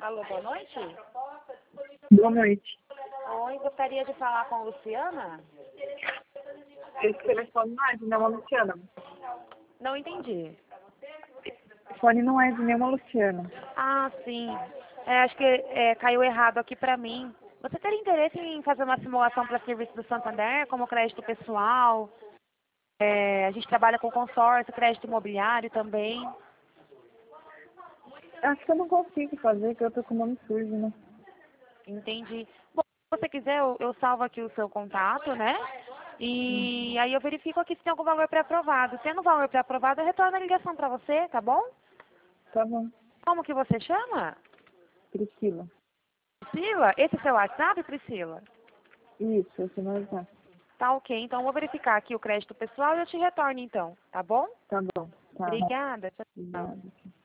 Alô, boa noite. Boa noite. Oi, gostaria de falar com a Luciana? Esse telefone não é de nenhuma Luciana. Não entendi. O telefone não é de nenhuma Luciana. Ah, sim. Acho que caiu errado aqui pra mim. Você teria interesse em fazer uma simulação para serviço do Santander, como crédito pessoal? A gente trabalha com consórcio, crédito imobiliário também. Acho que eu não consigo fazer, porque eu tô com o nome sujo, né? Entendi. Bom, se você quiser, eu salvo aqui o seu contato, né? E aí eu verifico aqui se tem algum valor pré-aprovado. Tendo valor pré-aprovado, eu retorno a ligação para você, tá bom? Tá bom. Como que você chama? Priscila. Priscila? Esse é seu WhatsApp, Priscila? Isso, esse não é. Tá ok, então eu vou verificar aqui o crédito pessoal e eu te retorno então, tá bom? Tá bom. Tá. Obrigada, tchau, tchau. Obrigada.